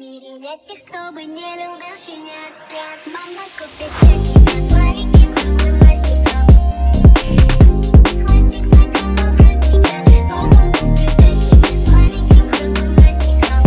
мире нет тех, кто бы не любил щенят. Мама купит для тебя с маленьким круглым носиком. Хвостик знакомого просека. Мама купит для тебя с маленьким круглым носиком.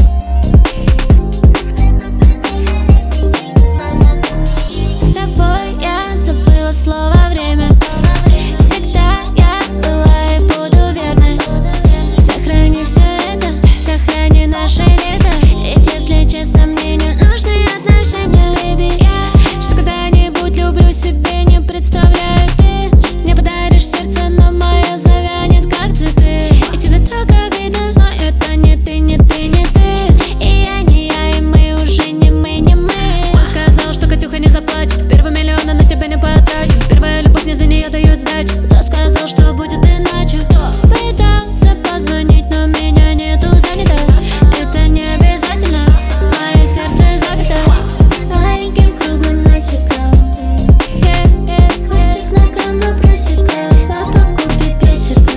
Мама купит. С тобой я забыла слово время. Всегда я была и буду верной. Сохрани все это, сохрани наше лето. Ведь если честно, мне не нужны отношения, baby. Я что когда-нибудь люблю себе не представляю. Ты мне подаришь сердце, но мое завянет как цветы. И тебе только видно, но это не ты, не ты, не ты. И я не я, и мы уже не мы, не мы. Он сказал, что Катюха не заплачет. Первый миллион на тебя не потрачу. Первая любовь, мне за нее дают сдачу. Кто сказал, что будет иначе? Кто пытался позвонить, но меня нету, занято. Это не обязательно, мое сердце забито Маленьким круглым носиком. Хвостик знакомо просека. Папа купит песика.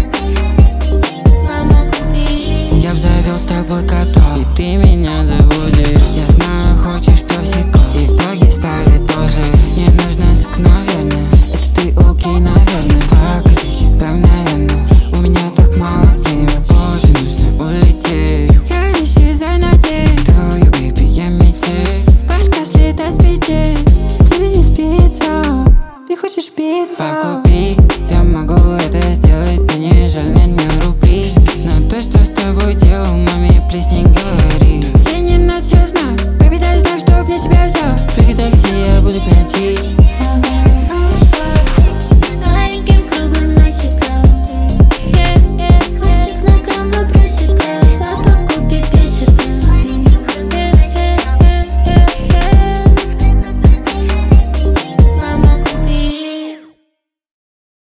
Мама, купи. Я б завел с тобой котов, и ты меня заводишь.